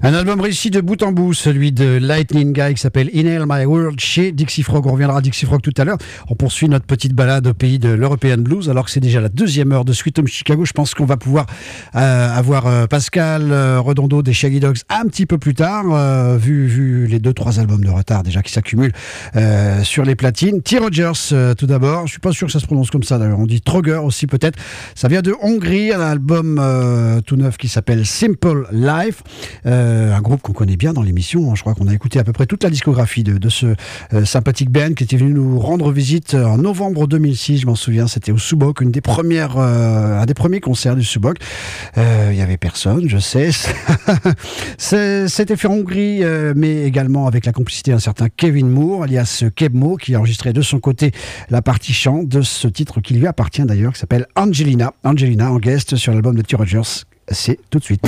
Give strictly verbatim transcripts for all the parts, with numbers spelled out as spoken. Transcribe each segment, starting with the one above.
Un album réussi de bout en bout, celui de Lightning Guy qui s'appelle Inhale My World chez Dixie Frog. On reviendra à Dixie Frog tout à l'heure. On poursuit notre petite balade au pays de l'European Blues alors que c'est déjà la deuxième heure de Sweet Home Chicago. Je pense qu'on va pouvoir euh, avoir euh, Pascal euh, Redondo des Shaggy Dogs un petit peu plus tard, euh, vu, vu les deux trois albums de retard déjà qui s'accumulent euh, sur les platines. T. Rogers euh, tout d'abord. Je suis pas sûr que ça se prononce comme ça d'ailleurs. On dit Troger aussi peut-être. Ça vient de Hongrie, un album euh, tout neuf qui s'appelle Simple Life. Euh, un groupe qu'on connaît bien dans l'émission. Je crois qu'on a écouté à peu près toute la discographie de, de ce euh, sympathique band qui était venu nous rendre visite en novembre deux mille six. Je m'en souviens, c'était au Subok, une des premières, euh, un des premiers concerts du Subok. Il euh, y avait personne, je sais. C'est, c'était fait en Hongrie, euh, mais également avec la complicité d'un certain Kevin Moore, alias Kebmo, qui a enregistré de son côté la partie chant de ce titre qui lui appartient d'ailleurs, qui s'appelle Angelina. Angelina en guest sur l'album de T. Rogers. C'est tout de suite.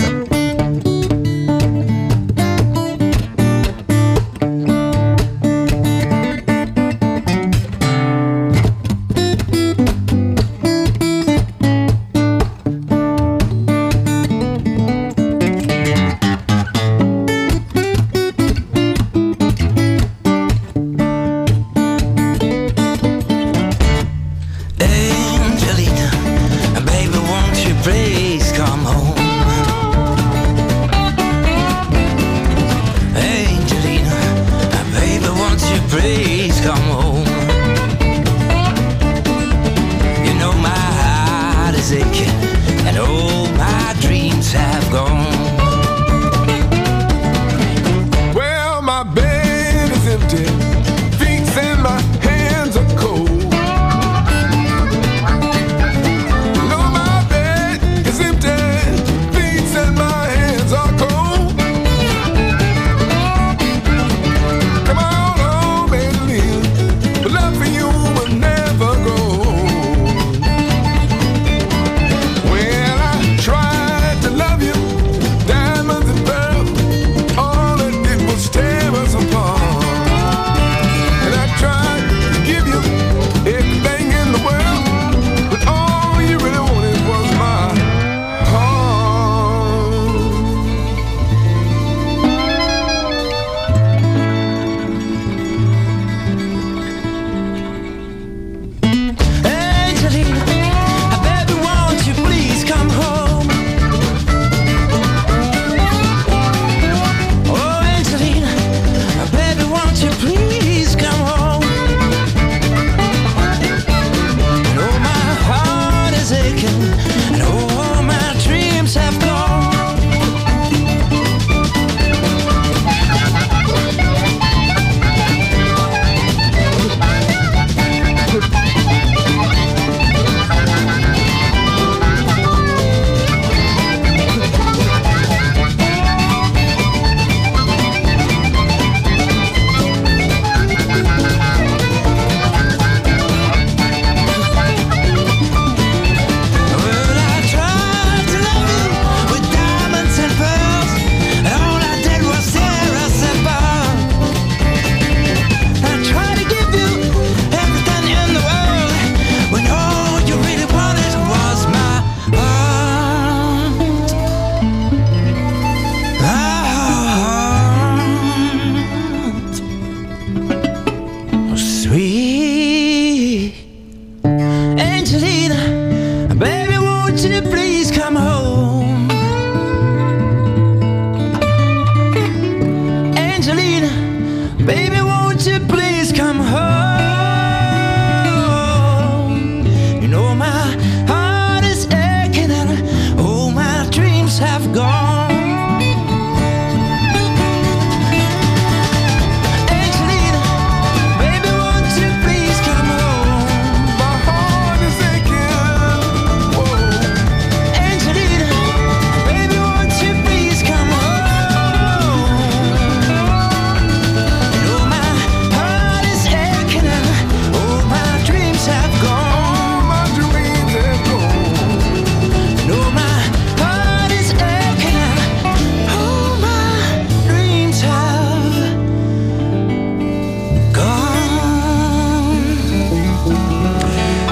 Angelina, baby, won't you please come home?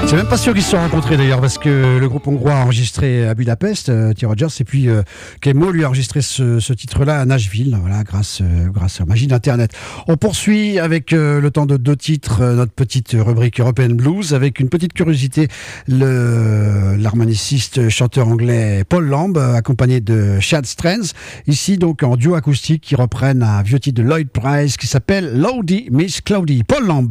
C'est même pas sûr qu'ils se sont rencontrés d'ailleurs, parce que le groupe hongrois a enregistré à Budapest, euh, T. Rogers, et puis euh, Kemo lui a enregistré ce, ce titre-là à Nashville, voilà, grâce, euh, grâce à la magie d'Internet. On poursuit avec euh, le temps de deux titres, euh, notre petite rubrique European Blues, avec une petite curiosité, le, l'harmoniciste chanteur anglais Paul Lamb, accompagné de Chad Strands, ici donc en duo acoustique, qui reprennent un vieux titre de Lloyd Price qui s'appelle Lordy Miss Cloudy. Paul Lamb.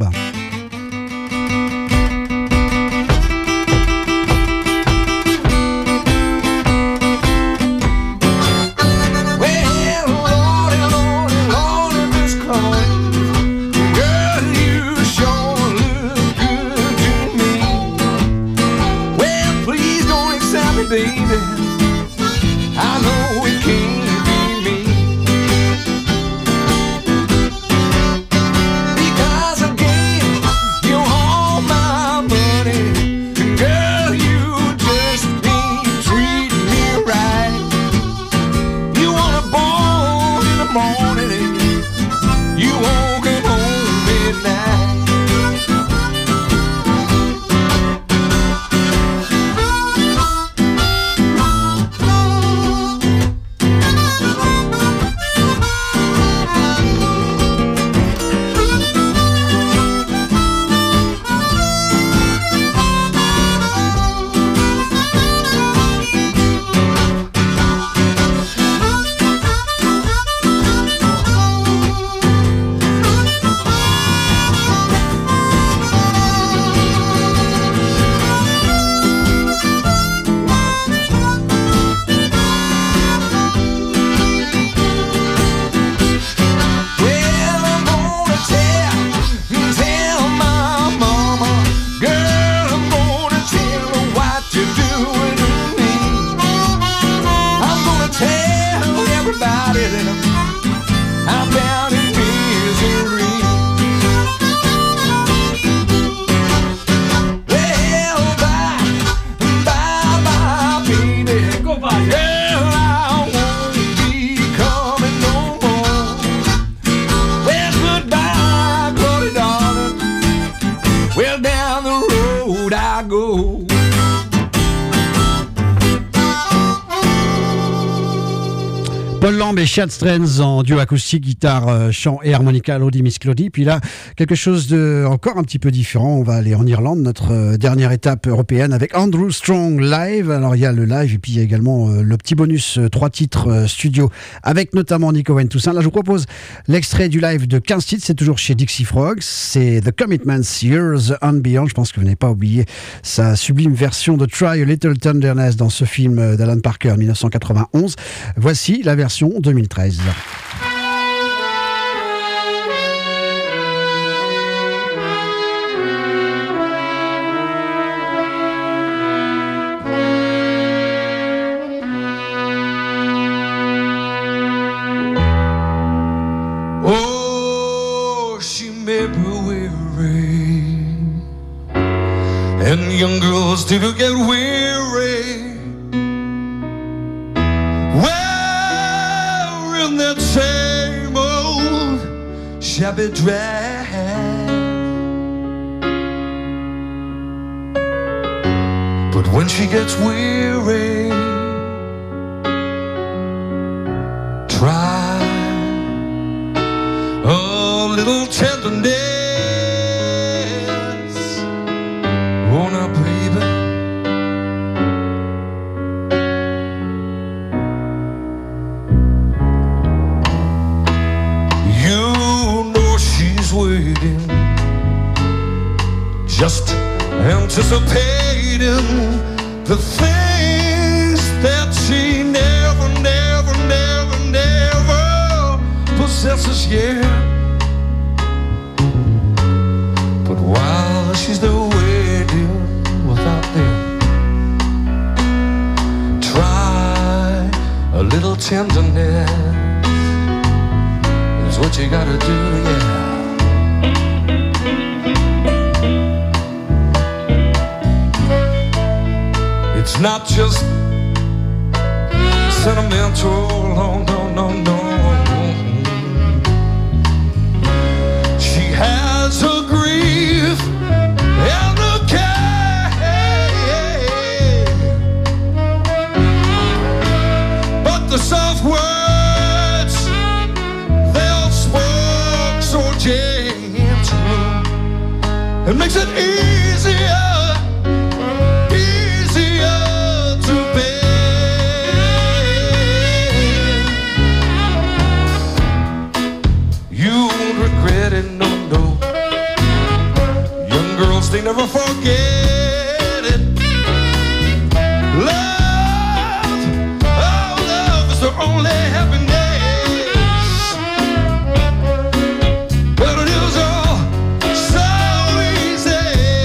Paul Lamb et Chad Strands en duo acoustique, guitare, euh, chant et harmonica, Lordy Miss Cloudy. Puis là, quelque chose de encore un petit peu différent. On va aller en Irlande, notre euh, dernière étape européenne, avec Andrew Strong live. Alors il y a le live et puis il y a également euh, le petit bonus euh, trois titres euh, studio avec notamment Nico Wayne Toussaint. Là, je vous propose l'extrait du live de quinze titres. C'est toujours chez Dixie Frogs. C'est The Commitments, Years and Beyond. Je pense que vous n'avez pas oublié sa sublime version de Try a Little Tenderness dans ce film d'Alan Parker en dix-neuf cent quatre-vingt-onze. Voici la version deux mille treize. Oh, she may be weary, and young girls do get weary. That same old shabby dress, but when she gets weary, try a little tenderness. Oh, now, baby, waiting, just anticipating the things that she never, never, never, never possesses yet. But while she's there waiting without them, try a little tenderness is what you gotta do, yeah. It's not just sentimental, oh, no, no, no. She has a grief and a care It makes it easier, easier to bear. You won't regret it, no, no. Young girls, they never forget it. Love, oh, love is their only happiness. But it is all so easy.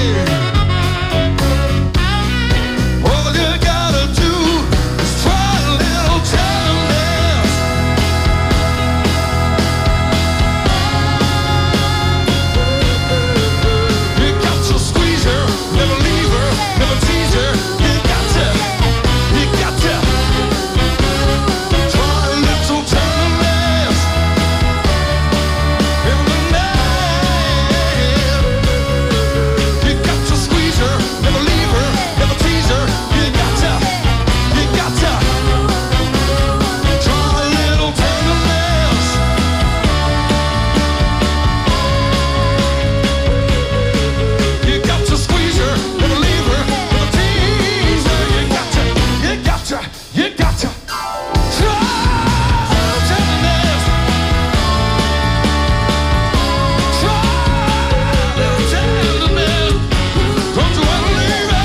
All you gotta do is try a little tenderness. You got to squeeze her, never leave her, never tease her. You got to, you got to try a little tenderness. In the night, you got to squeeze her, never leave her, never tease her. You got to, you got to try a little tenderness. You got to squeeze her, never leave her, never tease her. You got to, you got to, you got to try a little tenderness. Try a little tenderness. Don't you ever leave her.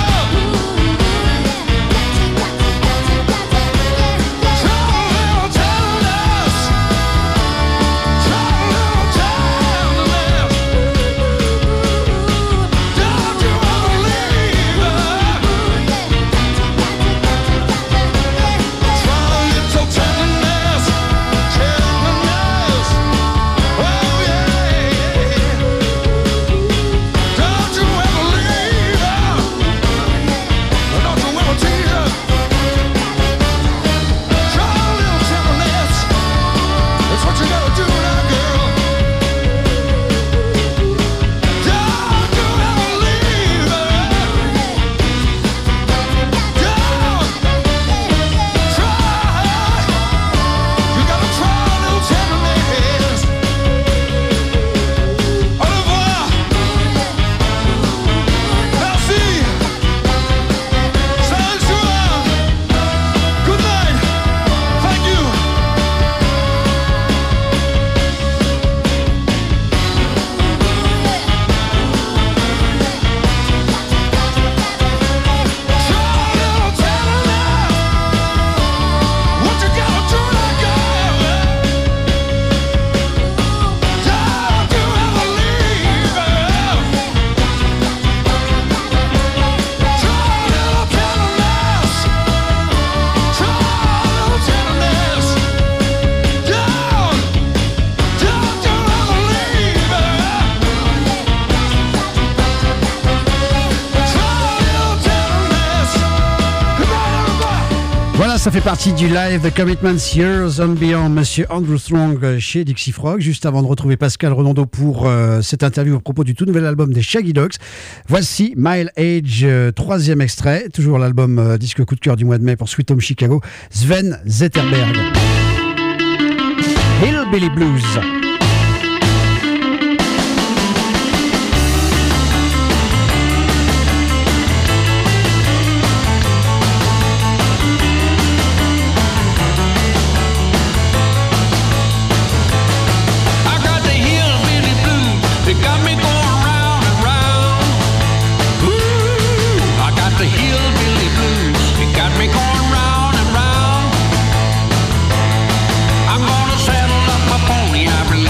Try a little tenderness. Try a little tenderness. Don't you ever leave her. Try a little tenderness. Tenderness. Oh yeah. Don't you ever leave her. Don't you ever tease her. Try a little tenderness. That's what you gotta do now, girl. Don't you ever leave her. Don't try. You gotta try a little tenderness. Au revoir. Merci. Salut, soir. Good night. Thank you. Try a little tenderness. What you gotta do now, girl? Don't you ever leave her. Try a little tenderness. Try a little tenderness. Don't, don't you ever leave her. Try a little tenderness. Good night, everybody. Voilà, ça fait partie du live The Commitments Years and Beyond, Monsieur Andrew Strong euh, chez Dixie Frog. Juste avant de retrouver Pascal Redondo pour euh, cette interview à propos du tout nouvel album des Shaggy Dogs. Voici Mile Age, euh, troisième extrait. Toujours l'album euh, disque coup de cœur du mois de mai pour Sweet Home Chicago. Sven Zetterberg. Hillbilly Blues. I got the hillbilly blues. They got me going round and round. Ooh, I got the hillbilly blues. They got me going round and round. I'm gonna saddle up my pony. I've been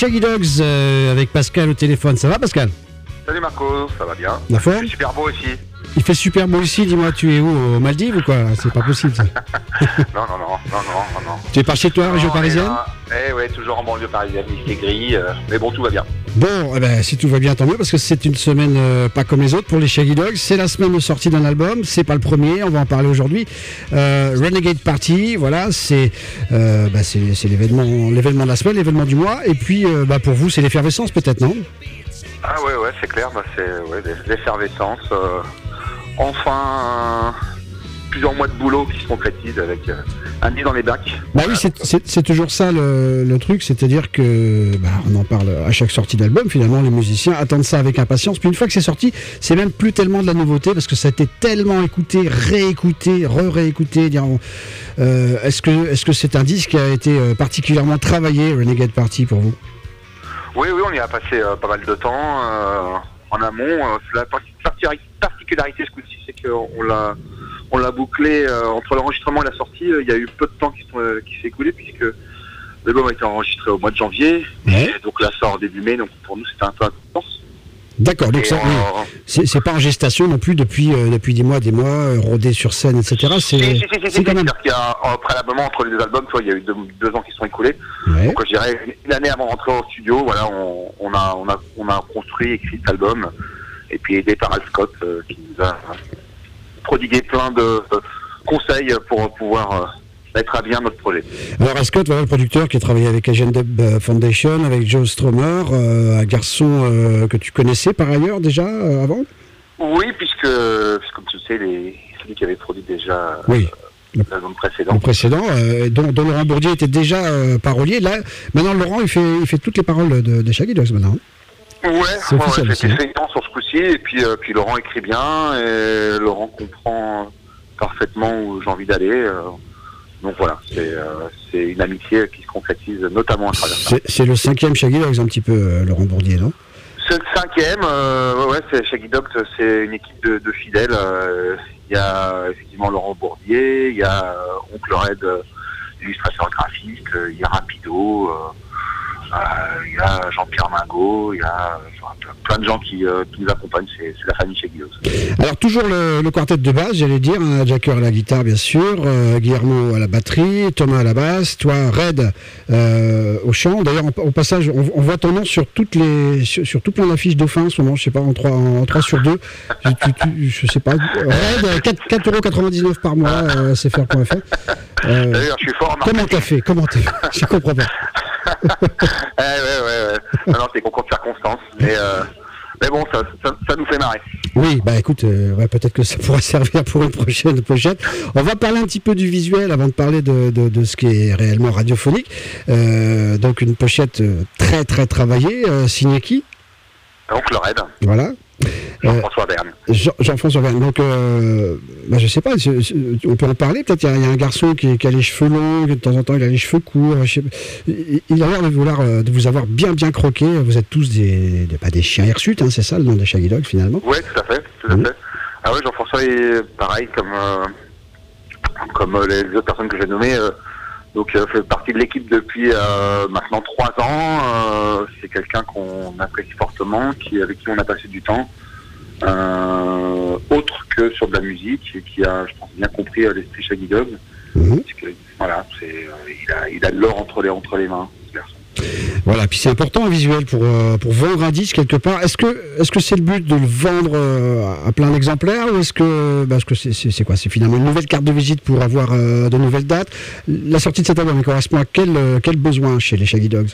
Shaggy Dogs euh, avec Pascal au téléphone. Ça va, Pascal? Salut Marco, ça va bien? La forme? C'est super beau aussi. Il fait super beau ici. Dis-moi, tu es où? Aux Maldives ou quoi? C'est pas possible, ça. Non, non, non, non, non, non, non. Tu es par chez toi, région Non, parisienne? mais, euh, Eh ouais, toujours en banlieue parisienne, il fait gris, euh, mais bon, tout va bien. Bon, eh ben, si tout va bien, tant mieux, parce que c'est une semaine euh, pas comme les autres pour les Shaggy Dogs. C'est la semaine de sortie d'un album, c'est pas le premier, on va en parler aujourd'hui. Euh, Renegade Party, voilà, c'est euh, bah, c'est c'est l'événement l'événement de la semaine, l'événement du mois. Et puis, euh, bah, pour vous, c'est l'effervescence peut-être, non? Ah ouais, ouais, c'est clair, bah, c'est ouais, l'effervescence. Euh, enfin, euh, plusieurs mois de boulot qui se concrétisent avec euh, un nid dans les bacs. Bah oui, c'est- c'est c'est toujours ça le, le truc, c'est-à-dire que bah, on en parle à chaque sortie d'album. Finalement, les musiciens attendent ça avec impatience. Puis une fois que c'est sorti, c'est même plus tellement de la nouveauté parce que ça a été tellement écouté, réécouté, re-réécouté. dirons. Euh, est-ce que est-ce que c'est un disque qui a été euh, particulièrement travaillé, Renegade Party, pour vous? Oui, oui, on y a passé euh, pas mal de temps euh, en amont. Euh, la parti- parti- particularité ce coup-ci, c'est qu'on l'a on l'a bouclé euh, entre l'enregistrement et la sortie. euh, Il y a eu peu de temps qui, sont, euh, qui s'est écoulé puisque l'album a été enregistré au mois de janvier. Ouais. Et donc la sort début mai. Donc pour nous, c'était un peu intense. D'accord, donc Et ça, on- oui. c'est c'est pas en gestation non plus depuis euh, depuis des mois, des mois, euh, rodé sur scène, et cetera. C'est Si, si, si, si, c'est si, quand même. c'est-à-dire qu'il y a euh, préalablement entre les deux albums, tu vois, il y a eu deux, deux ans qui sont écoulés. Ouais. Donc je dirais une année avant de rentrer au studio, voilà, on, on a on a on a construit, écrit cet album, et puis aidé par Al Scott euh, qui nous a euh, prodigué plein de euh, conseils pour pouvoir euh, mettre à bien notre projet. Alors, Al Scott, voilà le producteur qui a travaillé avec Agent Dub euh, Foundation, avec Joe Strummer, euh, un garçon euh, que tu connaissais par ailleurs déjà euh, avant? Oui, puisque, puisque comme tu le sais, les, c'est lui qui avait produit déjà Oui. euh, l'album précédent. Le précédent, euh, dont, dont Laurent Bourdier était déjà euh, parolier. Là, maintenant, Laurent, il fait, il fait toutes les paroles de, de Shaggy Dogs maintenant. Ouais, C'est ouais, officiel ouais, aussi, j'étais hein. feuilletant sur ce coup-ci, et puis, euh, puis Laurent écrit bien, et Laurent comprend parfaitement où j'ai envie d'aller. euh, donc voilà, c'est euh, c'est une amitié qui se concrétise notamment à travers ça. C'est c'est le cinquième Shaggy Dogs, un petit peu, euh, Laurent Bourdier, non? C'est le cinquième, euh, ouais, ouais, c'est Shaggy Dogs, c'est une équipe de, de fidèles. euh, Il y a effectivement Laurent Bourdier, il y a euh, Oncle Red, euh, illustrateur graphique, euh, il y a Rapido, euh, euh, il y a Jean-Pierre Mingot, il y a euh, enfin, plein de gens qui, euh, qui nous accompagnent, c'est c'est la famille Shaggy Dogs. Alors, toujours le, le quartet de base, j'allais dire, hein, Jacker à la guitare, bien sûr, euh, Guillermo à la batterie, Thomas à la basse, toi, Red, euh, au chant. D'ailleurs, en- au passage, on, on voit ton nom sur toutes les, sur, sur tout plein d'affiches Dauphin en ce moment, je sais pas, en trois en trois sur deux. Je, tu- tu- je sais pas. Red, quatre euros quatre-vingt-dix-neuf par mois, euh, C F R point F R. Euh, D'ailleurs, je suis fort en comment marketing. t'as fait? Comment t'as fait? Je comprends pas. Ouais, ouais, ouais, ouais. Non, non, c'est concours de circonstances, mais, euh, mais bon, ça, ça, ça nous fait marrer. Oui, bah écoute, euh, ouais, peut-être que ça pourra servir pour une prochaine pochette. On va parler un petit peu du visuel avant de parler de, de, de ce qui est réellement radiophonique. Euh, donc une pochette euh, très très travaillée, euh, signée qui? Oncle Red, Voilà. Jean-François Verne. Jean- Jean-François Verne. Donc, euh, bah, je sais pas, c'est- c'est- on peut en parler. Peut-être il y, a- il y a un garçon qui, qui a les cheveux longs, de temps en temps il a les cheveux courts. Je sais pas. Il il a l'air de, vouloir, euh, de vous avoir bien bien croqué. Vous êtes tous des, des, pas des chiens hirsutes, hein, c'est ça le nom des Shaggy Dogs finalement. Ouais, tout à fait, tout à Mhm. fait. Ah ouais, Jean-François est pareil comme, euh, comme euh, les autres personnes que j'ai nommées. euh, donc, euh, fait partie de l'équipe depuis euh, maintenant trois ans. Euh, c'est quelqu'un qu'on apprécie fortement, qui, avec qui on a passé du temps. Euh, autre que sur de la musique, et qui a, je pense, bien compris euh, l'esprit Shaggy Dog. Mhm. C'est que, voilà, c'est, euh, il a, il a de l'or entre les, entre les mains, ce garçon. Voilà, puis c'est important un visuel pour, euh, pour vendre un disque quelque part. Est-ce que est-ce que c'est le but de le vendre euh, à plein d'exemplaires ou est-ce que bah, est-ce que c'est, c'est, c'est quoi? C'est finalement une nouvelle carte de visite pour avoir euh, de nouvelles dates. La sortie de cet album elle correspond à quel, euh, quel besoin chez les Shaggy Dogs?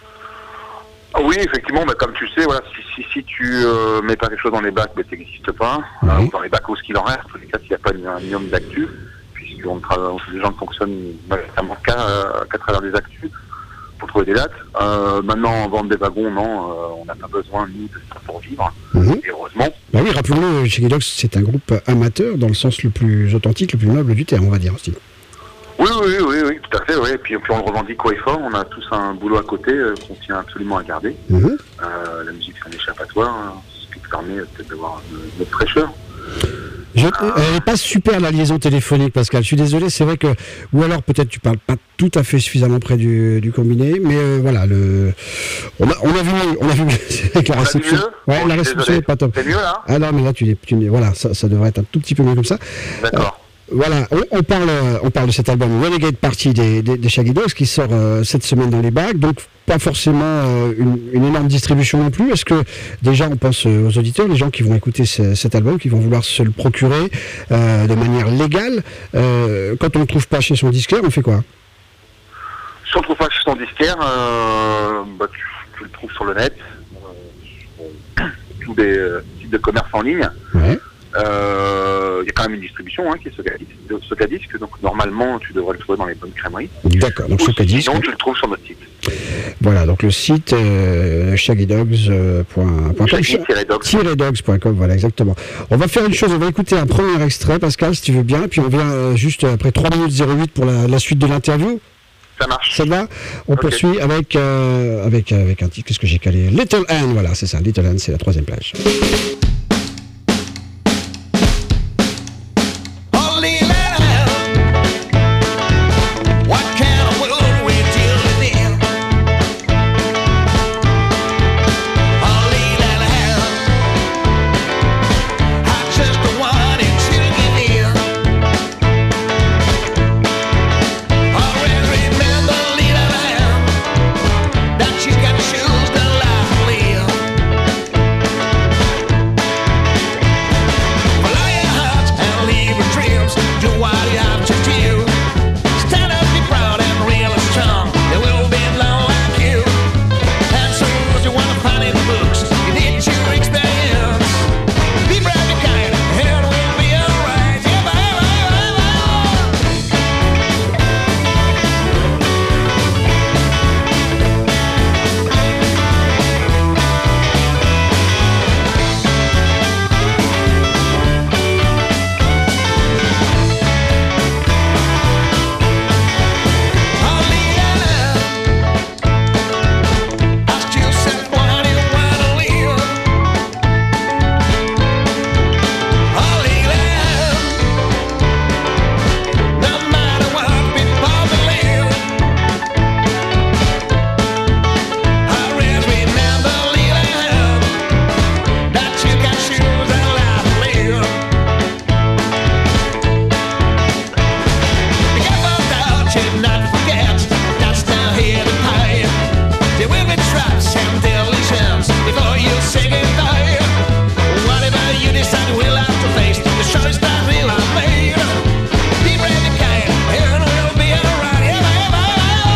Ah oui, effectivement, bah, comme tu sais, voilà, si, si, si tu euh, mets pas quelque chose dans les bacs, bah, ça n'existe pas. Oui. Euh, dans les bacs, où ce qu'il en reste, en tous les cas, s'il n'y a pas un minimum d'actu, puisqu'on travaille, les gens ne fonctionnent notamment qu'à, euh, qu'à travers des actus pour trouver des dates. Euh, maintenant, en vente des wagons, non, euh, on n'a pas besoin, nous, de ça pour vivre, Mhm. et heureusement. Bah oui, rappelons-le, Shaggy Dogs c'est un groupe amateur dans le sens le plus authentique, le plus noble du terme, on va dire aussi. Oui, oui, oui, oui, tout à fait, oui. Et puis, puis on le revendique haut et fort, on a tous un boulot à côté euh, qu'on tient absolument à garder. Mhm. Euh, la musique, c'est un échappatoire, hein, ce qui permet peut-être d'avoir de- notre fraîcheur. Je, elle n'est pas super la liaison téléphonique, Pascal. Je suis désolé, c'est vrai que. Ou alors peut-être tu parles pas tout à fait suffisamment près du, du combiné, mais euh, voilà, le. On a, on a vu, on a vu avec la On a vu réception. mieux Ouais, Bon, la je suis réception désolé. n'est pas top. C'est mieux là Ah non, mais là tu n'es, tu n'es- voilà, ça, ça devrait être un tout petit peu mieux comme ça. D'accord. Voilà, on, on parle, euh, on parle de cet album Renegade Party des, des, des Shaggy Dogs qui sort euh, cette semaine dans les bacs, donc pas forcément euh, une, une énorme distribution non plus. Est-ce que déjà on pense euh, aux auditeurs, les gens qui vont écouter ce- cet album, qui vont vouloir se le procurer euh, de manière légale, euh, quand on ne le trouve pas chez son disquaire, on fait quoi? Si on ne trouve pas chez son disquaire, euh, bah, tu, tu le trouves sur le net, euh, sur tous les euh, sites de commerce en ligne. Ouais. Euh, Il y a quand même une distribution hein, qui est Socadisc, de Socadisc, donc normalement tu devrais le trouver dans les bonnes crèmeries. D'accord, donc Ou Socadisc. sinon tu le trouves sur notre site. Voilà, donc le site euh, shaggy dogs point com. Shaggy-dogs. dogs point com, voilà, exactement. On va faire une chose, on va écouter un premier extrait, Pascal, si tu veux bien, et puis on vient euh, juste après trois minutes zéro huit pour la, la suite de l'interview. Ça marche. Ça te va? On Ok. poursuit avec, euh, avec, avec un titre, qu'est-ce que j'ai calé? Little Anne, voilà, c'est ça, Little Anne, c'est la troisième plage. Oh, little Anne, what kind of world we dealing in? Oh, little Anne, I just wanted to get in. Always remember, little Anne, that you gotta choose the life to live. Follow your heart and leave your dreams. Do what you have to do. Stand up, be proud and real strong. There will be none like you. Answers you wanna find in the books. You need to experience. Be brave, be kind, and we'll be alright. Yeah, bye, bye, bye, bye. Ask yourself why you wanna live. No matter what people believe, always remember, little, that you can choose a life to live. Be careful that you not forget that's not here to pay. There will be traps and delusions before you say goodbye. Whatever you decide, we'll have to face the choice that we have made. Be brave and kind, and we'll be alright. Yeah, bye, bye,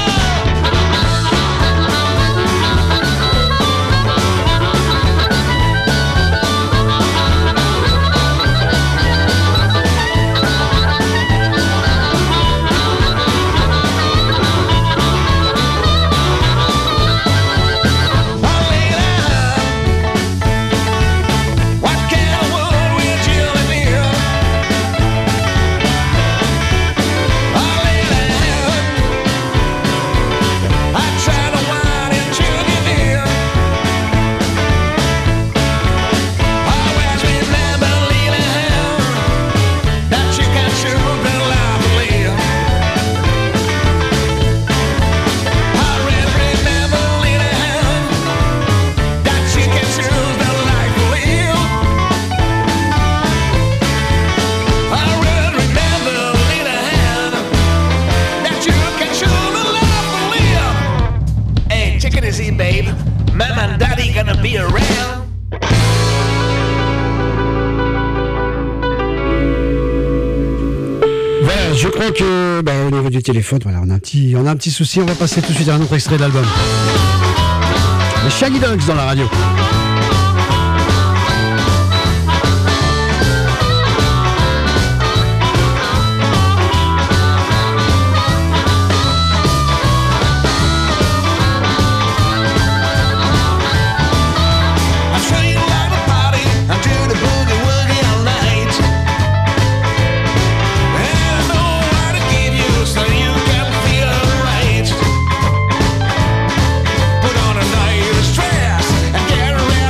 what kind of world we're dealing in? Oh, I try to whine and tune you in. Always remember, little, that you can choose the life to live. Always remember, little, that you can choose the life to live. Always remember, little, that you can choose the life to live. Hey, check it easy, babe. Mom and daddy gonna be around. Voilà, je crois que bah, au niveau du téléphone, voilà, on a un petit, on a un petit souci. On va passer tout de suite à un autre extrait de l'album. Les Shaggy Dogs dans la radio. I'm sure you like the party and do the boogie woogie all night. And I know how to give you so you can feel right. Put on a nice dress and get ready.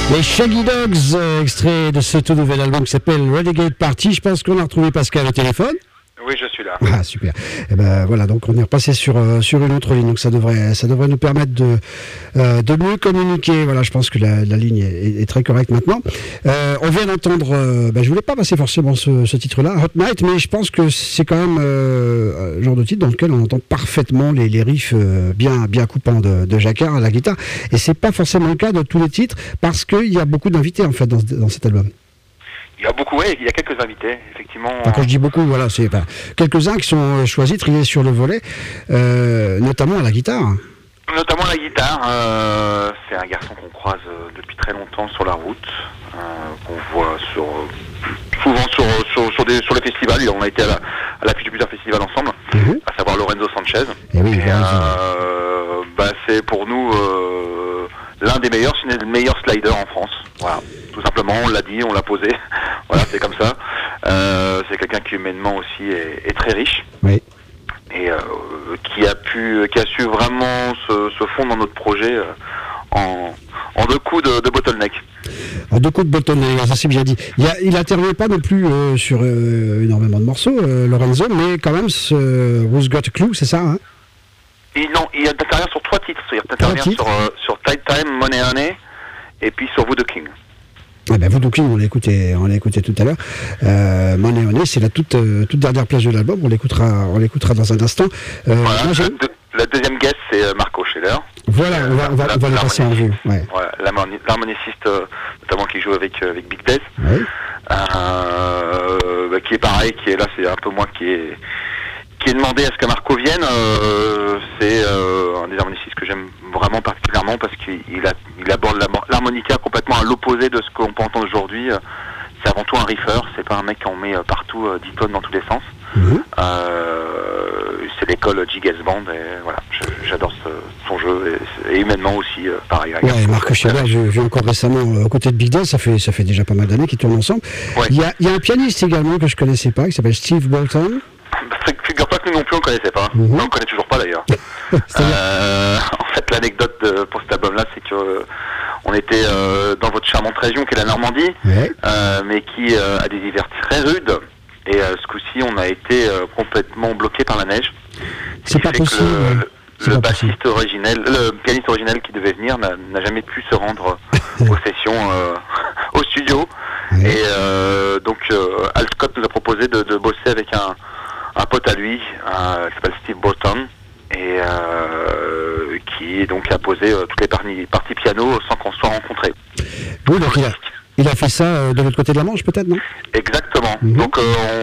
Les Shaggy Dogs, euh, extrait de ce tout nouvel album qui s'appelle Renegade Party. Je pense qu'on a retrouvé Pascal au téléphone. Oui, je suis là. Ah, super. Et ben voilà, donc on est repassé sur euh, sur une autre ligne, donc ça devrait ça devrait nous permettre de euh, de mieux communiquer. Voilà, je pense que la, la ligne est, est très correcte maintenant. Euh, on vient d'entendre. Euh, ben, je voulais pas passer forcément ce, ce titre-là, Hot Night, mais je pense que c'est quand même euh, un genre de titre dans lequel on entend parfaitement les, les riffs euh, bien bien coupants de, de Jacquard à la guitare. Et c'est pas forcément le cas de tous les titres parce qu'il y a beaucoup d'invités en fait dans, dans cet album. Il y a beaucoup, ouais, il y a quelques invités, effectivement. Enfin, quand je dis beaucoup, voilà, c'est enfin, quelques-uns qui sont choisis, triés sur le volet, euh, notamment à la guitare. Notamment la guitare. Euh, c'est un garçon qu'on croise euh, depuis très longtemps sur la route, euh, qu'on voit sur, souvent sur, sur, sur, des, sur les festivals. On a été à la, à l'affût de plusieurs festivals ensemble, Mmh. à savoir Lorenzo Sanchez. Et oui, Et, Lorenzo. euh, bah, c'est pour nous euh, l'un des meilleurs, sinon le meilleur slider en France. Voilà. Tout simplement, on l'a dit, on l'a posé. Voilà, c'est comme ça. Euh, c'est quelqu'un qui humainement aussi est, est très riche. Oui. Et euh, qui a pu, qui a su vraiment se, se fondre dans notre projet euh, en, en deux coups de, de bottleneck. En deux coups de bottleneck, ça c'est bien dit. Il, a, il intervient pas non plus euh, sur euh, énormément de morceaux, euh, Lorenzo, mais quand même, ce Who's Got a Clue, c'est ça, hein? Et non, il intervient sur trois titres. C'est-à-dire qu'il intervient titres. sur, euh, sur Tight Time, Money Honey, et puis sur Voodoo King. Eh ben, Voodoo King, on l'a écouté, on l'a écouté tout à l'heure. Euh, Money Honey, c'est la toute, euh, toute dernière place de l'album. On l'écoutera, on l'écoutera dans un instant. Euh, Voilà. moi, j'ai- La, de- la deuxième guest, c'est euh, Marco Scheller. voilà, on va, on va, on va le passer en vue. Ouais. Voilà, l'harmoni- l'harmoniciste, euh, notamment qui joue avec, euh, avec Big Death. Ouais. Euh, bah, qui est pareil, qui est là, c'est un peu moi qui est qui est demandé à ce que Marco vienne. Euh, c'est euh, un des harmonicistes que j'aime vraiment particulièrement parce qu'il il a, il aborde la- l'harmonica complètement à l'opposé de ce qu'on peut entendre aujourd'hui. C'est avant tout un riffer, c'est pas un mec qui en met euh, partout euh, dix tonnes dans tous les sens. Mhm. Euh, c'est l'école Gigas Band et voilà, je- j'adore ce- son jeu et, et humainement aussi euh, pareil. un Ouais, garçon. Marco Scheller, j'ai vu encore récemment euh, aux côtés de Big Death, ça fait, ça fait déjà pas mal d'années qu'ils tournent ensemble. Ouais. Il y a, il y a un pianiste également que je connaissais pas, qui s'appelle Steve Bolton. Figure-toi que nous non plus on connaissait pas. Mhm. On connaît toujours pas d'ailleurs. C'est-à-dire- Euh, en fait, l'anecdote de- pour cet album-là, c'est que euh, on était euh, dans votre charmante région qui est la Normandie, Ouais. euh, mais qui euh, a des hivers très rudes. Et euh, ce coup-ci, on a été euh, complètement bloqué par la neige. Ce C'est qui pas fait que possible, ouais. Le, C'est le pas possible. bassiste originel, le pianiste originel qui devait venir n'a n'a jamais pu se rendre aux sessions euh, au studio. Ouais. Et euh, donc, euh, Al Scott nous a proposé de, de bosser avec un, un pote à lui, euh, qui s'appelle Steve Bolton, et euh, qui donc a posé euh, toutes les parties, parties piano sans qu'on se soit rencontrés. Oui, donc il a, il a fait ça euh, de l'autre côté de la Manche, peut-être, non? Exactement. Mhm. Donc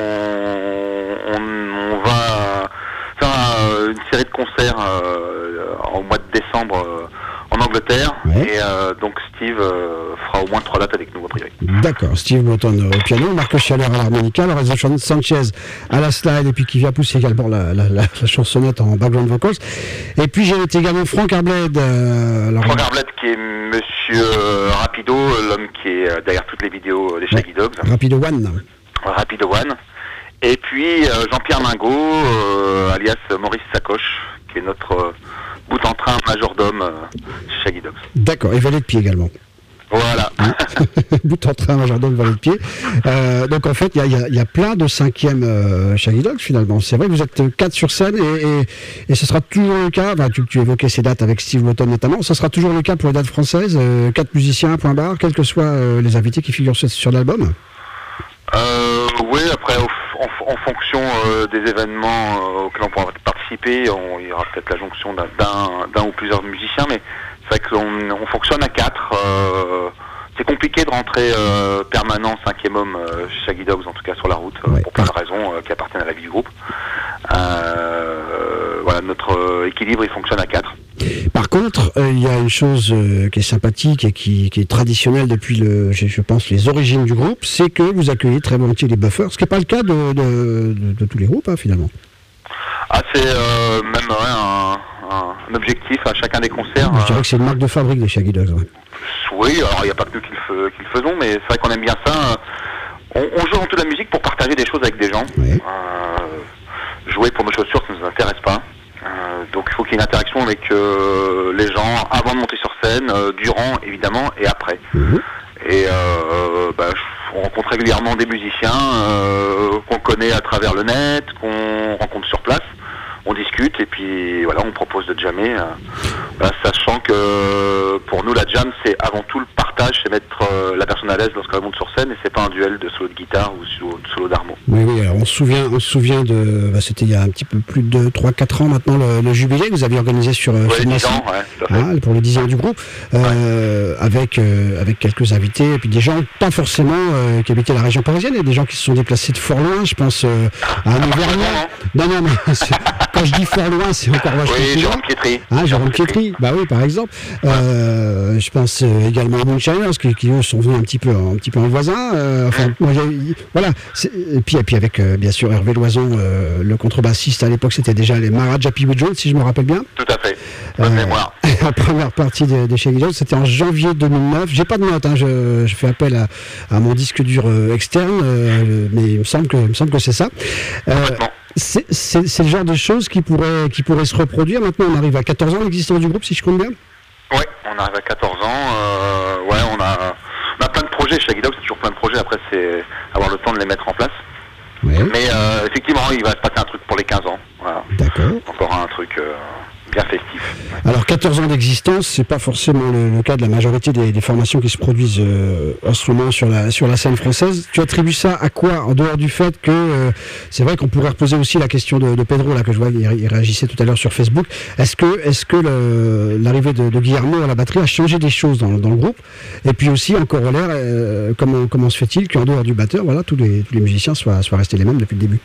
euh, on, on, on va faire euh, une série de concerts euh, au mois de décembre euh, en Angleterre. Ouais. Et euh, donc Steve euh, fera au moins trois dates avec nous a priori. D'accord, Steve Bolton euh, au piano, Marco Scheller à l'harmonica, Lorenzo Sanchez à la slide, et puis qui vient pousser également la, la, la, la chansonnette en background vocals. Et puis j'ai noté également Frank Arbled. Euh, alors, Frank Arbled qui est Monsieur euh, Rapido, l'homme qui est euh, derrière toutes les vidéos euh, des Shaggy Dogs, Rapido One. Rapido One. Et puis euh, Jean-Pierre Mingot, euh, alias Maurice Sacoche, qui est notre euh, bout en train majordome euh, chez Shaggy Dogs. D'accord, et valet de pied également. Voilà. Bout en train, majordome, valet de pied. Euh, donc en fait, il y a, y, a, y a plein de cinquièmes euh, Shaggy Dogs finalement. C'est vrai que vous êtes quatre sur scène et, et, et ce sera toujours le cas. Bah, tu, tu évoquais ces dates avec Steve Bolton notamment. Ce sera toujours le cas pour les dates françaises. Euh, quatre musiciens, point barre, quels que soient euh, les invités qui figurent sur, sur l'album. Euh, oui, après, au- en, en fonction euh, des événements euh, auxquels on pourra participer, on, il y aura peut-être la jonction d'un, d'un, d'un ou plusieurs musiciens, mais c'est vrai qu'on on fonctionne à quatre. Euh, c'est compliqué de rentrer euh, permanent cinquième homme euh, chez Shaggy Dogs, en tout cas sur la route, euh, Ouais. pour plein de raisons euh, qui appartiennent à la vie du groupe. Euh, voilà, notre euh, équilibre, il fonctionne à quatre. Par contre, euh, il y a une chose euh, qui est sympathique et qui, qui est traditionnelle depuis, le, je, je pense, les origines du groupe, c'est que vous accueillez très volontiers les buffers, ce qui n'est pas le cas de, de, de, de tous les groupes, hein, finalement. Ah, c'est euh, même ouais, un, un, un objectif à chacun des concerts. Je dirais que c'est une marque de fabrique des Shaggy Dogs. Ouais. Oui, alors il n'y a pas que nous qui le, fe- qui le faisons, mais c'est vrai qu'on aime bien ça. On, on joue dans toute la musique pour partager des choses avec des gens. Ouais. Euh, jouer pour nos chaussures, ça ne nous intéresse pas. Euh, Euh, donc il faut qu'il y ait une interaction avec euh, les gens avant de monter sur scène, euh, durant évidemment et après. Mmh. Et euh, bah, on rencontre régulièrement des musiciens euh, qu'on connaît à travers le net, qu'on rencontre sur place. On discute et puis voilà, on propose de jammer, euh, bah, sachant que pour nous la jam c'est avant tout le partage, c'est mettre euh, la personne à l'aise lorsqu'elle monte sur scène et c'est pas un duel de solo de guitare ou solo, de solo d'harmo. Oui, oui, alors on se souvient, on se souvient de, bah, c'était il y a un petit peu plus de trois quatre ans maintenant le, le jubilé que vous aviez organisé sur, Ouais, sur dix Massy, ans, ouais, tout à fait. hein, pour le dix ans du groupe, euh, avec euh, avec quelques invités et puis des gens pas forcément euh, qui habitaient la région parisienne, il y a des gens qui se sont déplacés de fort loin, je pense euh, à un Auvergnat. Non, non, mais c'est- quand je dis fort loin, c'est encore vachement Oui, plus loin. Jérôme Pietri. Ah, Jérôme Pietri, bah oui, par exemple. Euh, je pense euh, également aux Moonshiners, qui, qui eux sont venus un petit peu, un petit peu en voisin. Euh, enfin, moi, j'ai- voilà. C'est- Et puis, et puis avec euh, bien sûr Hervé Loison, euh, le contrebassiste à l'époque, c'était déjà les Mara Jappy Jones, si je me rappelle bien. Tout à fait. Bonne Euh, mémoire. La première partie des de Shaggy Jones, c'était en janvier deux mille neuf. J'ai pas de notes, hein, je, je fais appel à, à mon disque dur euh, externe, euh, mais il me semble que, il me semble que c'est ça. Euh, Complètement. c'est c'est- c'est le genre de choses qui pourraient, qui pourraient se reproduire. Maintenant, on arrive à quatorze ans d'existence du groupe, si je compte bien. Ouais, on arrive à quatorze ans. Euh, ouais, on a, on a plein de projets. Shaggy Dogs, c'est toujours plein de projets. Après, c'est avoir le temps de les mettre en place. Ouais. Mais euh, effectivement, il va se passer un truc pour les quinze ans. Voilà. D'accord. Encore un truc euh, bien festif. Alors quatorze ans d'existence, c'est pas forcément le, le cas de la majorité des, des formations qui se produisent euh, en ce moment sur la sur la scène française. Tu attribues ça à quoi, en dehors du fait que euh, c'est vrai qu'on pourrait reposer aussi la question de, de Pedro là que je vois, il, il réagissait tout à l'heure sur Facebook. Est-ce que est-ce que le- l'arrivée de, de Guillermo à la batterie a changé des choses dans, dans le groupe? Et puis aussi en corollaire, euh, comment comment se fait-il qu'en dehors du batteur, voilà, tous les tous les musiciens soient soient restés les mêmes depuis le début?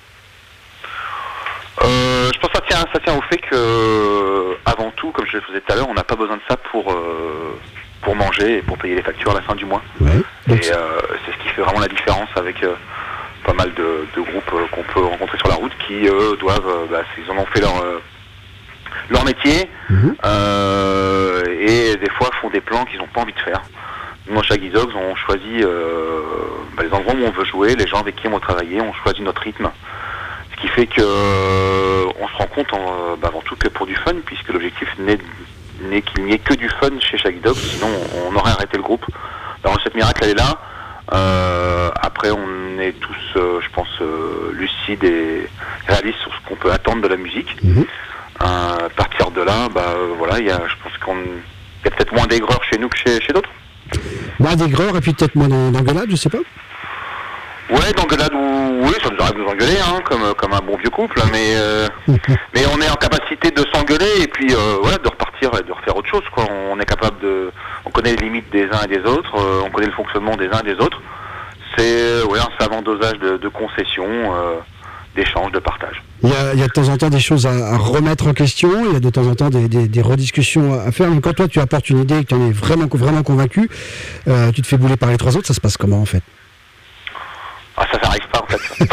Euh, je pense que ça tient, ça tient au fait que, avant tout, comme je le faisais tout à l'heure, on n'a pas besoin de ça pour, euh, pour manger et pour payer les factures à la fin du mois. Ouais. Donc, Et euh, c'est ce qui fait vraiment la différence avec euh, pas mal de, de groupes euh, qu'on peut rencontrer sur la route qui, eux, doivent, euh, bah, ils en ont fait leur, euh, leur métier Mhm. euh, et des fois font des plans qu'ils n'ont pas envie de faire. Nous, chez Shaggy Dogs, on choisit euh, bah, les endroits où on veut jouer, les gens avec qui on veut travailler, on choisit notre rythme. Ce qui fait que euh, on se rend compte en, bah, avant tout que pour du fun, puisque l'objectif n'est, n'est qu'il n'y ait que du fun chez Shaggy Dogs, sinon on, on aurait arrêté le groupe. La recette miracle, elle est là. Euh, après, on est tous, euh, je pense, euh, lucides et réalistes sur ce qu'on peut attendre de la musique. Mhm. Euh, à partir de là, bah euh, voilà, il y a, je pense qu'on il y a peut-être moins d'aigreur chez nous que chez, chez d'autres. moins d'aigreur et puis peut-être moins d'en- d'engueulade, je sais pas. Ouais, d'engueulade, ou oui, ça nous arrive de nous engueuler, hein, comme, comme un bon vieux couple, mais, euh, mais on est en capacité de s'engueuler et puis euh, voilà, de repartir et de refaire autre chose, quoi. On est capable de, on connaît les limites des uns et des autres, euh, on connaît le fonctionnement des uns et des autres. C'est euh, ouais, un savant dosage de, de concessions, euh, d'échanges, de partage. Il y, a, il y a de temps en temps des choses à, à remettre en question, il y a de temps en temps des, des, des rediscussions à faire, mais quand toi tu apportes une idée et que tu en es vraiment, vraiment convaincu, euh, tu te fais bouler par les trois autres, ça se passe comment en fait? Ah, ça, ça n'arrive pas en fait.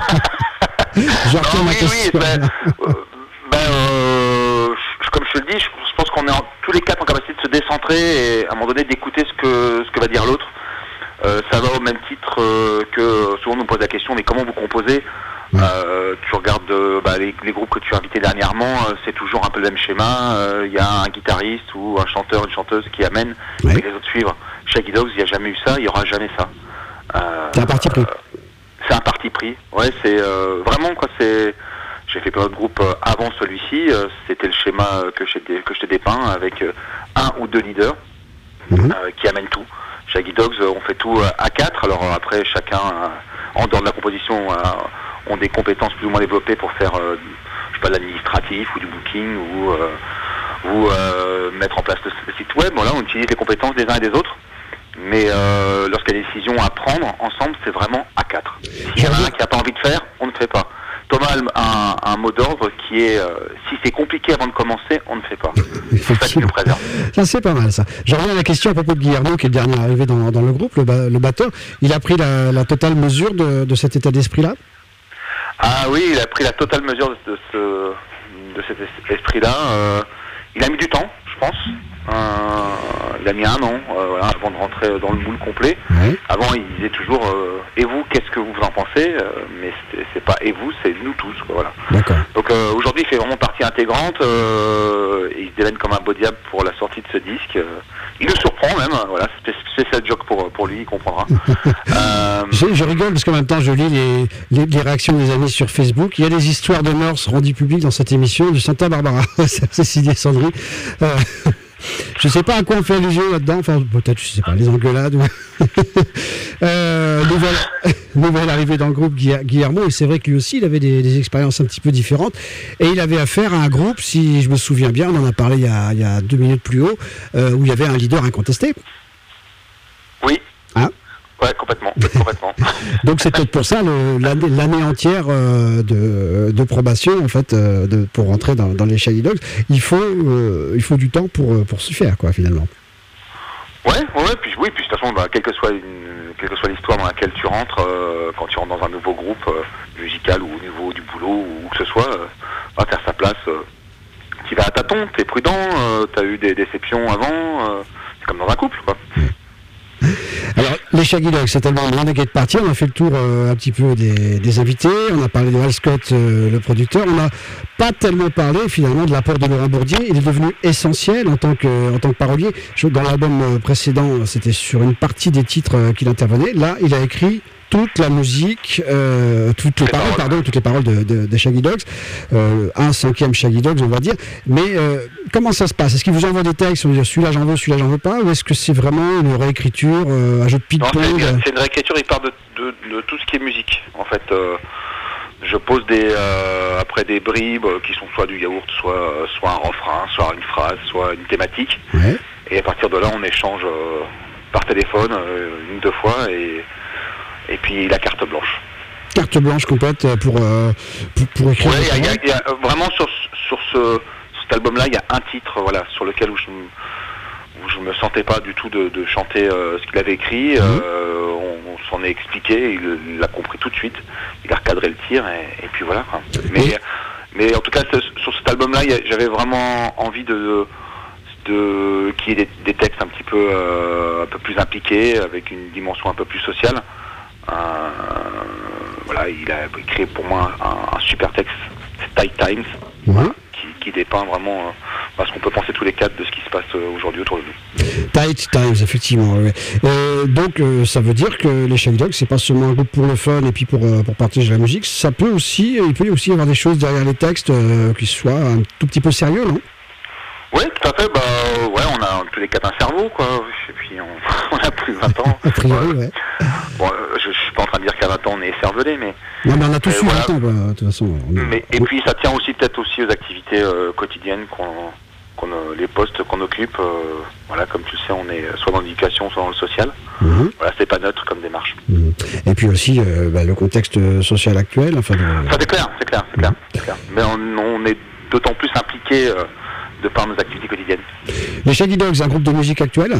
Je retourne Non, ma oui, question. oui, ben, euh, ben, euh, je- comme je te le dis, je, je pense qu'on est en, tous les quatre en capacité de se décentrer et à un moment donné d'écouter ce que, ce que va dire l'autre. Euh, ça va au même titre euh, que souvent on nous pose la question, mais comment vous composez? Ouais. Euh, Tu regardes euh, bah, les, les groupes que tu as invités dernièrement, euh, c'est toujours un peu le même schéma. Il y a un guitariste ou un chanteur, une chanteuse qui amène, Ouais. et les autres suivent. Chez Shaggy Dogs, il n'y a jamais eu ça, il n'y aura jamais ça. Euh, C'est un parti pris. C'est un parti pris. Ouais, c'est euh, vraiment quoi. C'est. J'ai fait plein de groupes euh, avant celui-ci. euh, C'était le schéma euh, que je t'ai que je t'ai dépeint avec euh, un ou deux leaders Mhm. euh, qui amènent tout. Chez Shaggy Dogs, euh, on fait tout euh, à quatre. Alors euh, après, chacun euh, en dehors de la composition euh, ont des compétences plus ou moins développées pour faire, euh, je sais pas, de l'administratif ou du booking ou euh, ou euh, mettre en place le, le site web. Voilà, on utilise les compétences des uns et des autres. Mais euh, lorsqu'il y a des décisions à prendre ensemble, c'est vraiment à quatre. S'il y en a un qui n'a pas envie de faire, on ne fait pas. Thomas a un, un mot d'ordre qui est euh, si c'est compliqué avant de commencer, on ne fait pas. C'est ça qui nous préserve. Ça c'est pas mal ça. Je reviens à la question à propos de Guillermo, qui est le dernier arrivé dans, dans le groupe, le, ba- le batteur. Il a pris la, la totale mesure de, de cet état d'esprit-là? Ah oui, il a pris la totale mesure de, de ce, de cet es- esprit-là. Euh, il a mis du temps, je pense. Euh, il a mis un an euh, voilà, avant de rentrer dans le moule complet. Ouais. Avant, il disait toujours euh, et vous, qu'est-ce que vous en pensez euh, Mais c'est, c'est pas et vous, c'est nous tous. Quoi, voilà. D'accord. Donc euh, aujourd'hui, il fait vraiment partie intégrante. Euh, et il se démène comme un beau diable pour la sortie de ce disque. Euh, il nous surprend même. euh, Voilà, c'est, c'est ça le joke pour pour lui, il comprendra. euh, Je, je rigole parce qu'en même temps, je lis les, les, les réactions des amis sur Facebook. Il y a des histoires de mœurs rendues publiques dans cette émission de Santa Barbara. C'est signé Sandry. Euh, je ne sais pas à quoi on fait allusion là-dedans. Enfin, peut-être, je ne sais pas, les engueulades. Ou... euh, nouvelle, nouvelle arrivée dans le groupe, Guilla- Guillermo. Et c'est vrai que lui aussi, il avait des, des expériences un petit peu différentes. Et il avait affaire à un groupe, si je me souviens bien, on en a parlé il y a, il y a deux minutes plus haut, euh, où il y avait un leader incontesté. oui. Hein Ouais, complètement, complètement. Donc c'est peut-être pour ça le, l'année, l'année entière euh, de, de probation en fait euh, de, pour rentrer dans, dans les Shaggy Dogs. Il faut euh, il faut du temps pour pour s'y faire quoi finalement. Ouais, ouais, puis oui, puis de toute façon, bah, quelle que soit une, quelle que soit l'histoire dans laquelle tu rentres, euh, quand tu rentres dans un nouveau groupe euh, musical ou au niveau du boulot ou où que ce soit, euh, va faire sa place. Euh, tu vas à tâtons, t'es prudent, euh, t'as eu des déceptions avant, euh, c'est comme dans un couple, quoi. Alors les Shaggy Dogs, c'est tellement loin de partir. On a fait le tour euh, un petit peu des, des invités. On a parlé de Hal Scott, euh, le producteur. On n'a pas tellement parlé finalement de l'apport de Laurent Bourdier. Il est devenu essentiel en tant que en tant que parolier. Je, dans l'album euh, précédent, c'était sur une partie des titres euh, qu'il intervenait. Là, il a écrit toute la musique, euh, toutes les, Les paroles, paroles. pardon, toutes les paroles de, de, de Shaggy Dogs, euh, un cinquième Shaggy Dogs, on va dire. Mais euh, comment ça se passe? Est-ce qu'il vous envoie des textes, on dit celui-là j'en veux, celui-là j'en veux pas, ou est-ce que c'est vraiment une réécriture, euh, un jeu de Non, ping-pong? c'est, c'est une réécriture, il part de, de, de tout ce qui est musique. En fait, euh, je pose des euh, après des bribes euh, qui sont soit du yaourt, soit soit un refrain, soit une phrase, soit une thématique. Ouais. Et à partir de là, on échange euh, par téléphone euh, une ou deux fois et et puis la carte blanche. Carte blanche complète pour, euh, pour, pour écrire. Ouais, des il y a- il y a- paroles. il y a, euh, vraiment sur sur ce cet album-là, il y a un titre, voilà, sur lequel où je me- où je me sentais pas du tout de, de chanter euh, ce qu'il avait écrit. Mhm. Euh, on, on s'en est expliqué, il, il l'a compris tout de suite. Il a recadré le tir et, et puis voilà. Quoi. Mais Oui. mais en tout cas, ce- sur cet album-là, il y a- j'avais vraiment envie de de qu'il y ait des, des textes un petit peu euh, un peu plus impliqués, avec une dimension un peu plus sociale. Euh, voilà, il a écrit pour moi un, un super texte, c'est Tight Times, Ouais. qui, qui dépeint vraiment euh, bah, ce qu'on peut penser tous les quatre de ce qui se passe euh, aujourd'hui autour de nous. Tight Times, effectivement. Ouais. Euh, donc, euh, ça veut dire que les Shaggy Dogs, c'est pas seulement un groupe pour le fun et puis pour, euh, pour partager la musique. Ça peut aussi, il peut aussi y avoir des choses derrière les textes euh, qui soient un tout petit peu sérieux, non? Oui, tout à fait. Bah, euh, ouais, on a tous les quatre un cerveau, quoi. Et puis, on, on a plus de vingt ans. A priori, Ouais. ouais. Bon, euh, je, je suis pas en train de dire qu'à vingt ans, on est cervelé, mais... Non, mais on a tous Mais eu voilà. vingt ans, quoi, de toute façon. On est- mais et puis, ça tient aussi peut-être aussi aux activités euh, quotidiennes, qu'on, qu'on, euh, les postes qu'on occupe. euh, voilà, comme tu le sais, on est soit dans l'éducation, soit dans le social. Mhm, Voilà, c'est pas neutre comme démarche. mhm. Et puis aussi, euh, bah, le contexte social actuel. Enfin, de- Ça, c'est clair, c'est clair, c'est clair, c'est clair. Mais on, on est d'autant plus impliqué euh, de par nos activités quotidiennes. Les Shaggy Dogs, un groupe de musique actuel.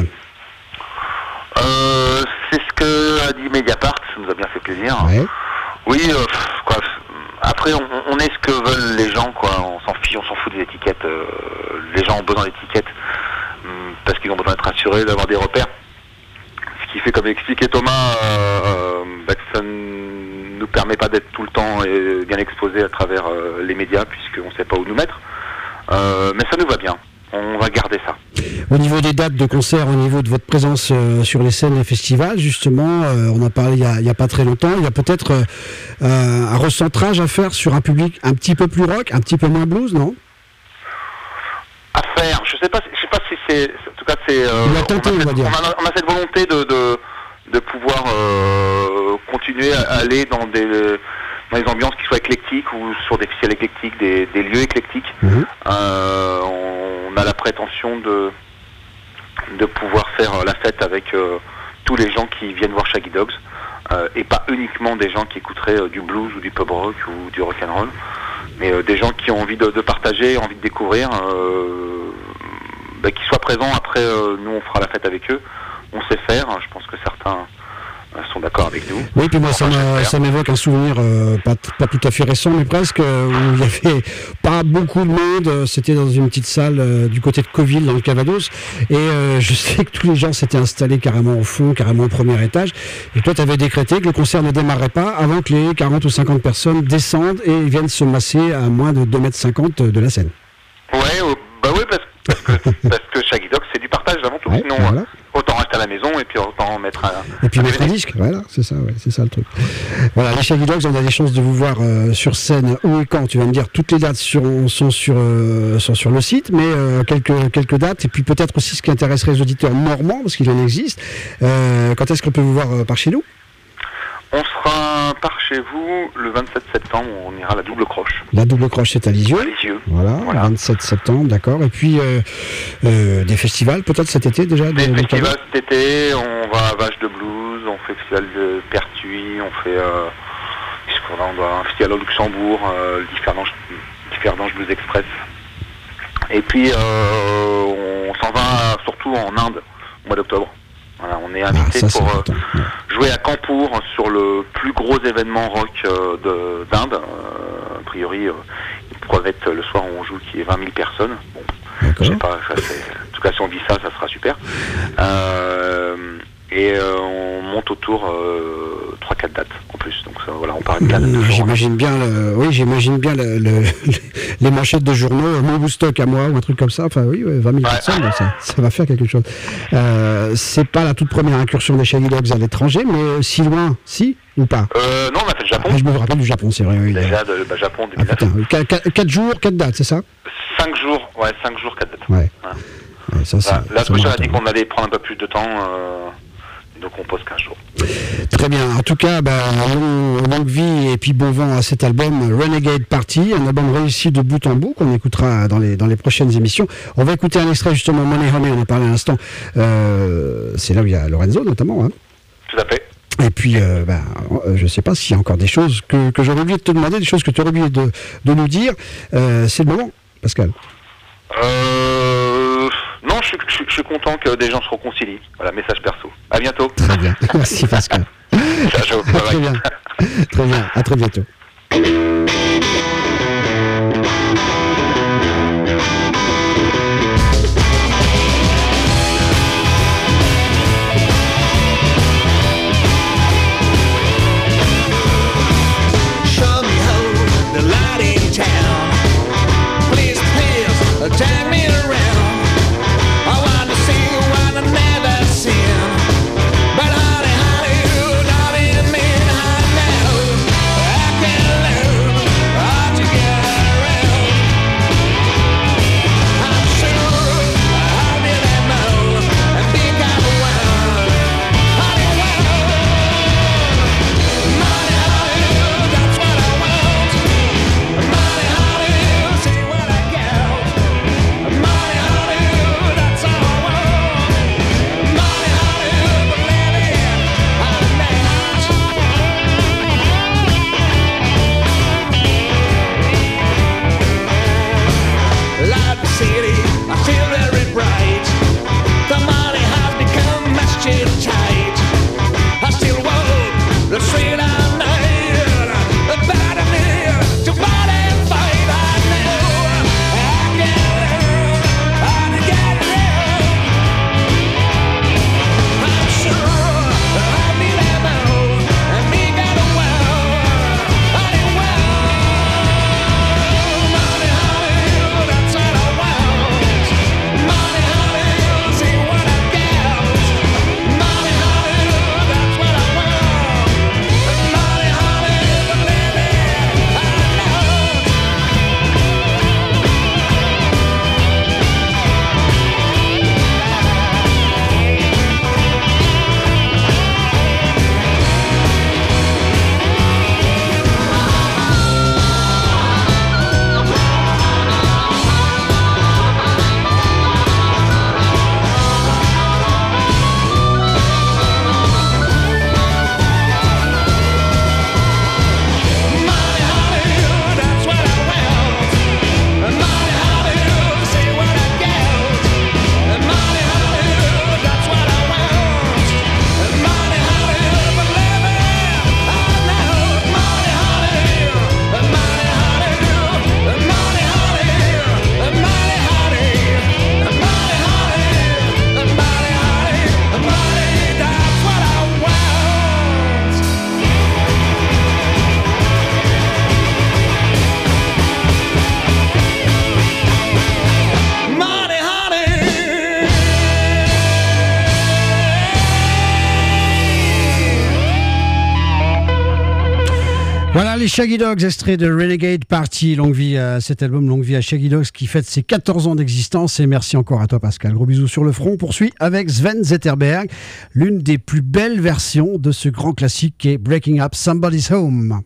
Euh, c'est ce que a dit Mediapart, ça nous a bien fait plaisir. Ouais. Oui, euh, pff, quoi. Après, on, on est ce que veulent les gens, quoi. On s'en fiche, on s'en fout des étiquettes. euh, les gens ont besoin d'étiquettes hum, parce qu'ils ont besoin d'être assurés, d'avoir des repères. Ce qui fait, comme expliquait Thomas, euh, euh, bah, que ça ne nous permet pas d'être tout le temps et bien exposés à travers euh, les médias, puisqu'on ne sait pas où nous mettre. Euh, mais ça nous va bien. On va garder ça. Au niveau des dates de concert, au niveau de votre présence euh, sur les scènes des festivals, justement, euh, on en a parlé il y a, il y a pas très longtemps. Il y a peut-être euh, euh, un recentrage à faire sur un public un petit peu plus rock, un petit peu moins blues, non? À faire, je sais pas, je sais pas si c'est, en tout cas c'est, euh, On va tenter, a on cette, va dire. on a- on a cette volonté de de, de pouvoir euh, continuer à aller dans des dans des ambiances qui soient éclectiques ou sur des festivals éclectiques, des, des lieux éclectiques. Mhm. Euh, on a la prétention de de pouvoir faire la fête avec euh, tous les gens qui viennent voir Shaggy Dogs euh, et pas uniquement des gens qui écouteraient euh, du blues ou du pop rock ou du rock and roll, mais euh, des gens qui ont envie de, de partager, envie de découvrir, euh, bah, qu'ils soient présents. Après, euh, nous on fera la fête avec eux. On sait faire. Je pense que certains sont d'accord avec nous. Oui, puis moi, ça, Enfin, m'a- j'espère. ça m'évoque un souvenir euh, pas, t- pas tout à fait récent, mais presque, euh, où il y avait pas beaucoup de monde. euh, C'était dans une petite salle euh, du côté de Coville, dans le Cavados. Et euh, je sais que tous les gens s'étaient installés carrément au fond, carrément au premier étage. Et toi, tu avais décrété que le concert ne démarrait pas avant que les quarante ou cinquante personnes descendent et viennent se masser à moins de deux mètres cinquante de la scène. Ouais, euh, bah oui, parce, parce que, parce que Shaggy Dog, c'est du partage avant tout. Ouais, Sinon, voilà. euh, autant rester à la maison et puis autant mettre un. Et puis un mettre un D V D. disque, voilà, c'est ça, ouais, c'est ça le truc. Voilà, les Shaggy Dogs, on a des chances de vous voir euh, sur scène où et quand. Tu vas me dire, toutes les dates sur, sont, sur, euh, sont sur le site, mais euh, quelques, quelques dates, et puis peut-être aussi ce qui intéresserait les auditeurs normands, parce qu'il en existe. Euh, quand est-ce qu'on peut vous voir euh, par chez nous? On sera par chez vous le vingt-sept septembre, on ira à la double croche. La double croche, c'est à Lisieux. À Lisieux. Voilà, Voilà. vingt-sept septembre, d'accord. Et puis euh, euh, des festivals, peut-être cet été déjà de- Des de festivals cet été, on va à Vache de Blues, on fait le festival de Pertuis, on fait euh, qu'est-ce qu'on a On doit un festival au Luxembourg, euh, le Differdange Differdange Blues Express. Et puis euh, on s'en va surtout en Inde au mois d'octobre. Voilà, on est Ah, invité ça, c'est pour euh, important. Ouais. jouer à Kanpur sur le plus gros événement rock euh, de- d'Inde. Euh, a priori, euh, une crevette le soir où on joue qui est vingt mille personnes. Bon, D'accord. je sais pas, ça, c'est- en tout cas si on dit ça, ça sera super. Euh, et euh, on monte autour euh, trois quatre dates en plus. Donc ça, voilà, on part une quinzaine de Euh, jours. J'imagine bien, le, oui, j'imagine bien le, le- les manchettes de journaux, euh, mon Woodstock à moi ou un truc comme ça. Enfin, oui, ouais, vingt mille Ouais. personnes, donc ça, ça va faire quelque chose. Euh, c'est pas la toute première incursion des Shaggy Dogs à l'étranger, mais euh, si loin, si ou pas? Euh, non, on a fait le Japon. Ah, je me rappelle du Japon, c'est vrai. Oui, Déjà, de, bah, Japon ah, deux mille neuf. putain, oui. Qu- qu- quatre jours, quatre dates, c'est ça? cinq jours, ouais, cinq jours, quatre dates. Ouais. Voilà. Ouais, ça, c'est- Voilà. La c'est semaine a marathon. dit qu'on allait prendre un peu plus de temps, euh, donc on pose quinze jours. Très bien. En tout cas, bah, long- longue vie et puis bon vent à cet album Renegade Party, un album réussi de bout en bout qu'on écoutera dans les, dans les prochaines émissions. On va écouter un extrait justement, Money Honey, on en parlait à l'instant. Euh, c'est là où il y a Lorenzo notamment. Hein. Tout à fait. Et puis, euh, bah, euh, je ne sais pas s'il y a encore des choses que, que j'aurais oublié de te demander, des choses que tu aurais oublié de, de nous dire. Euh, c'est le moment, Pascal. Euh, non, je suis, je, suis- je suis content que des gens se réconcilient. Voilà, message perso. À bientôt. Très bien. Merci Pascal. Ciao, bye bye. Très bien. Très bien. À très bientôt. Show me how the light in town. Please, please, take me around. I want to see what I never seen. But honey, honey, you don't even mean I know. I can Voilà les Shaggy Dogs, extrait de Renegade Party. Longue vie à cet album, longue vie à Shaggy Dogs qui fête ses quatorze ans d'existence. Et merci encore à toi Pascal. Gros bisous sur le front. On poursuit avec Sven Zetterberg, l'une des plus belles versions de ce grand classique qui est Breaking Up Somebody's Home.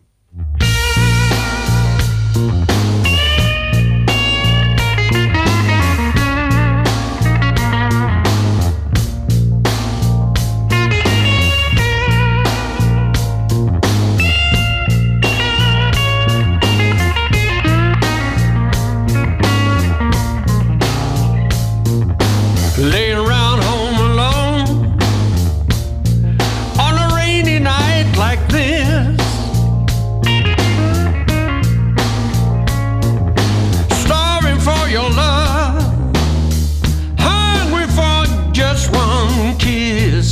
Laying around home alone on a rainy night like this, starving for your love, hungry for just one kiss.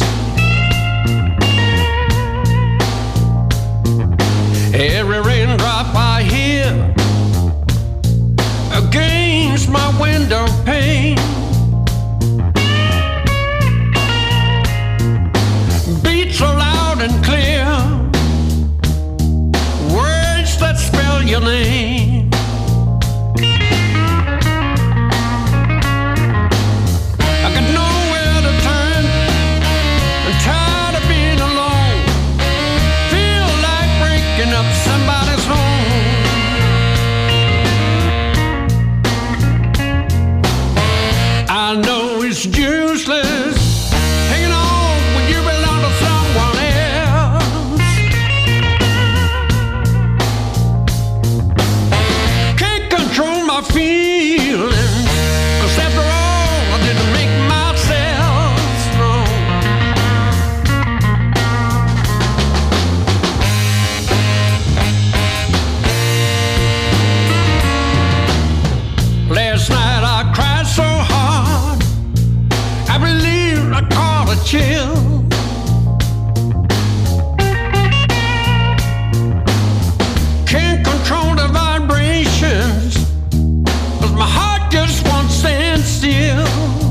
Every raindrop I hear against my window pane so loud and clear, words that spell your name. I got nowhere to turn, I'm tired of being alone, feel like breaking up somebody's home. I know it's useless hanging on when you belong to someone else. Can't control my feelings, 'cause after all I didn't make myself strong. Last night I cried so hard I believe I caught a chill. Can't control the vibrations, 'cause my heart just won't stand still.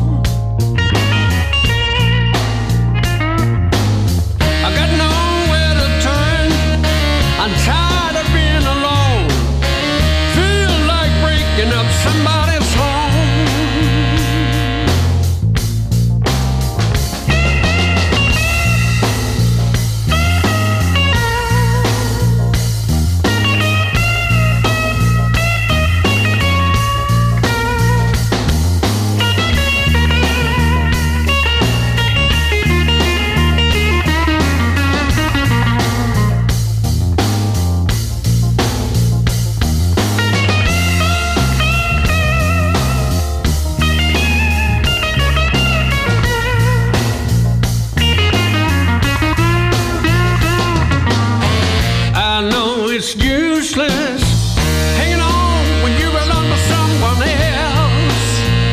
I got nowhere to turn, I'm tired of being alone, feel like breaking up somebody's home. I know it's useless hanging on when you belong to someone else.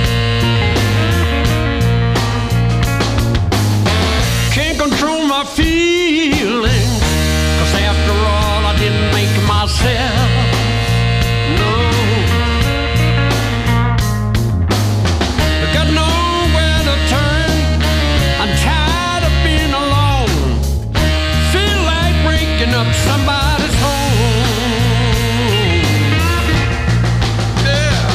Can't control my feelings, 'cause after all I didn't make myself. No, I got nowhere to turn, I'm tired of being alone, feel like breaking up somebody's home. Yeah.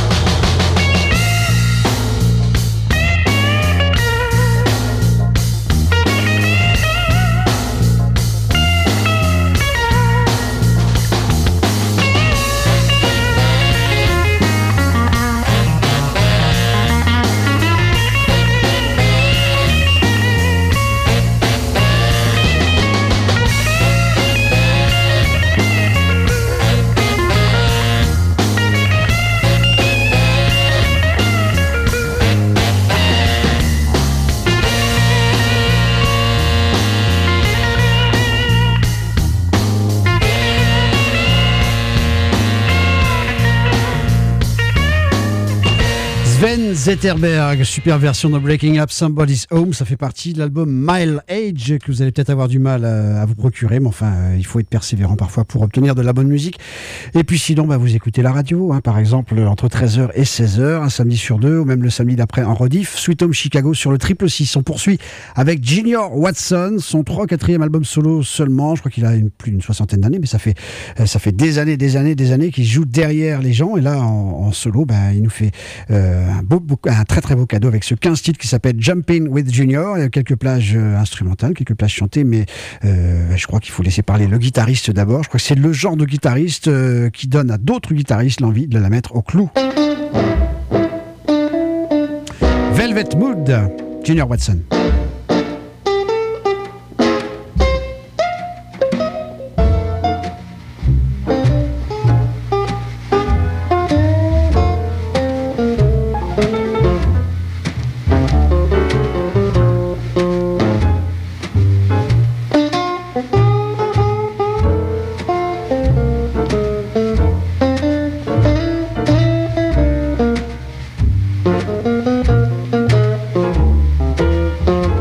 Zetterberg, super version de Breaking Up Somebody's Home, ça fait partie de l'album Mile Age que vous allez peut-être avoir du mal à, à vous procurer, mais enfin euh, il faut être persévérant parfois pour obtenir de la bonne musique. Et puis sinon bah, vous écoutez la radio, hein, par exemple entre treize heures et seize heures, un samedi sur deux, ou même le samedi d'après en rediff, Sweet Home Chicago sur le triple six. On poursuit avec Junior Watson, son trois quatrième album solo seulement, je crois qu'il a une, plus d'une soixantaine d'années, mais ça fait, euh, ça fait des années, des années, des années qu'il joue derrière les gens, et là en, en solo, bah, il nous fait euh, un beau un très très beau cadeau avec ce quinze titres qui s'appelle Jumpin' with Junior. Il y a quelques plages euh, instrumentales, quelques plages chantées, mais euh, je crois qu'il faut laisser parler le guitariste d'abord. Je crois que c'est le genre de guitariste euh, qui donne à d'autres guitaristes l'envie de la mettre au clou. Velvet Mood, Junior Watson. Thank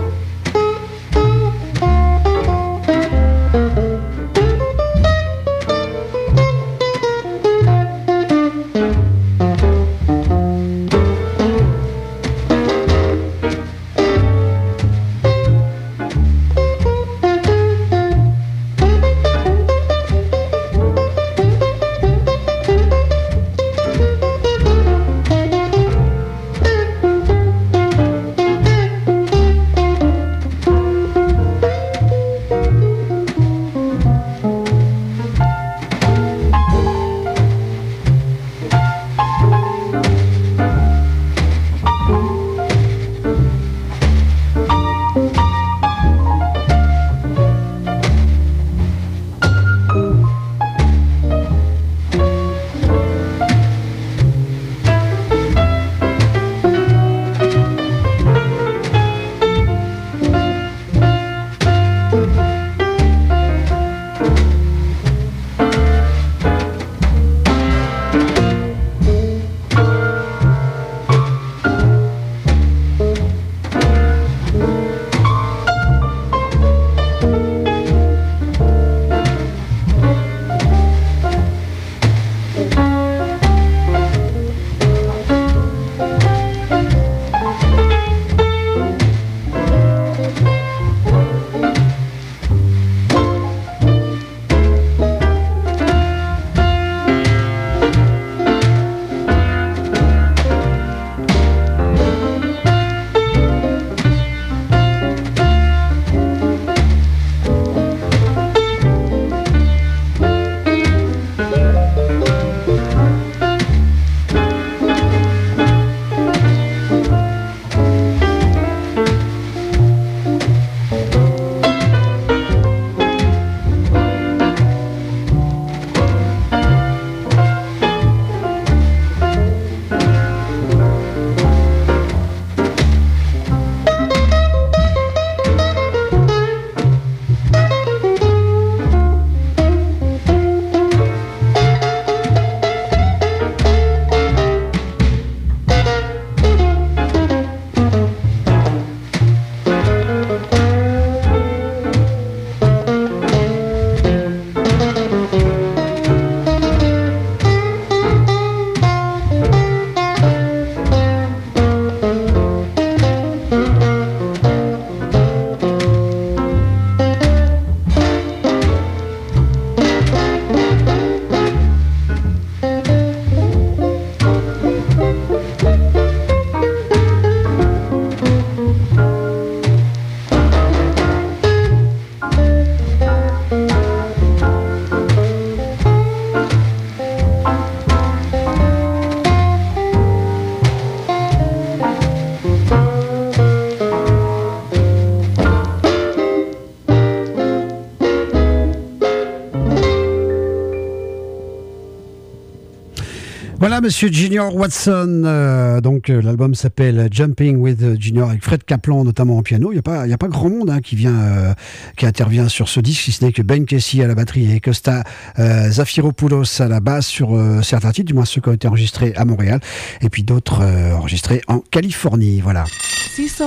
Voilà, monsieur Junior Watson. Euh, donc, euh, l'album s'appelle Jumping with Junior avec Fred Kaplan, notamment au piano. Il n'y a pas, il y a pas grand monde hein, qui vient, euh, qui intervient sur ce disque, si ce n'est que Ben Casey à la batterie et Costa euh, Zafiropoulos à la basse sur euh, certains titres, du moins ceux qui ont été enregistrés à Montréal, et puis d'autres euh, enregistrés en Californie. Voilà.